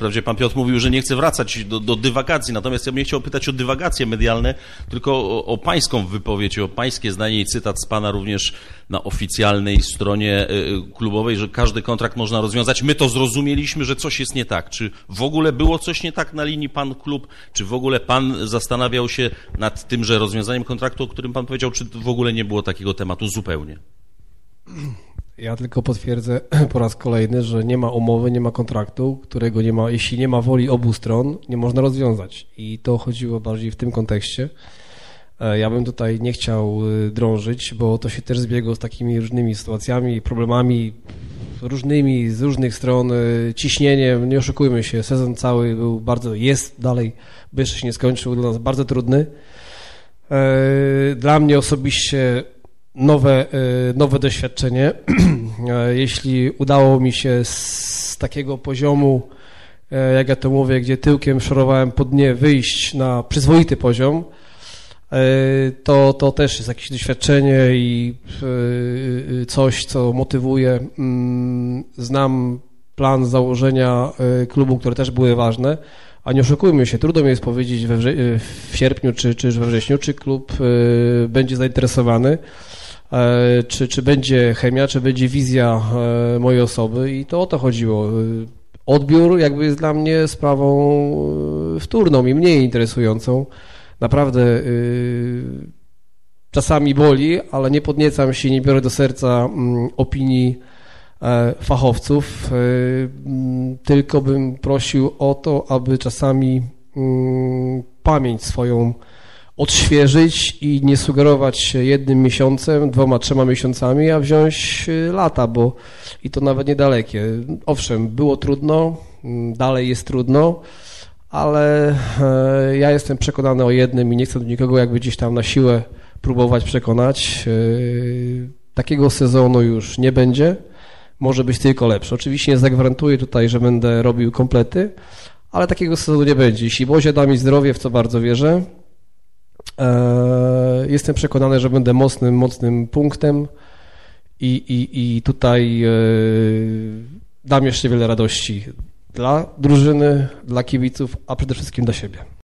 Wprawdzie pan Piotr mówił, że nie chce wracać do dywagacji, natomiast ja bym nie chciał pytać o dywagacje medialne, tylko o pańską wypowiedź, o pańskie zdanie i cytat z pana również na oficjalnej stronie klubowej, że każdy kontrakt można rozwiązać. My to zrozumieliśmy, że coś jest nie tak. Czy w ogóle było coś nie tak na linii pan-klub? Czy w ogóle pan zastanawiał się nad tymże rozwiązaniem kontraktu, o którym pan powiedział, czy w ogóle nie było takiego tematu zupełnie? Ja tylko potwierdzę po raz kolejny, że nie ma umowy, nie ma kontraktu, którego nie ma, jeśli nie ma woli obu stron, nie można rozwiązać. I to chodziło bardziej w tym kontekście. Ja bym tutaj nie chciał drążyć, bo to się też zbiegło z takimi różnymi sytuacjami, problemami różnymi, z różnych stron, ciśnieniem. Nie oszukujmy się, sezon cały był jest dalej, by jeszcze się nie skończył, dla nas bardzo trudny. Dla mnie osobiście nowe doświadczenie. Jeśli udało mi się z takiego poziomu, jak ja to mówię, gdzie tyłkiem szorowałem po dnie, wyjść na przyzwoity poziom, to też jest jakieś doświadczenie i coś, co motywuje. Znam plan założenia klubu, które też były ważne, a nie oszukujmy się, trudno mi jest powiedzieć w sierpniu czy we wrześniu, czy klub będzie zainteresowany, czy będzie chemia, czy będzie wizja mojej osoby i to o to chodziło. Odbiór jakby jest dla mnie sprawą wtórną i mniej interesującą. Naprawdę czasami boli, ale nie podniecam się, nie biorę do serca opinii fachowców, tylko bym prosił o to, aby czasami pamięć swoją odświeżyć i nie sugerować się 1 miesiącem, 2, 3 miesiącami, a wziąć lata, bo i to nawet niedalekie. Owszem, było trudno, dalej jest trudno, ale ja jestem przekonany o jednym i nie chcę do nikogo jakby gdzieś tam na siłę próbować przekonać. Takiego sezonu już nie będzie, może być tylko lepszy. Oczywiście nie zagwarantuję tutaj, że będę robił komplety, ale takiego sezonu nie będzie. Jeśli Bozia da mi zdrowie, w co bardzo wierzę, jestem przekonany, że będę mocnym punktem i tutaj dam jeszcze wiele radości dla drużyny, dla kibiców, a przede wszystkim dla siebie.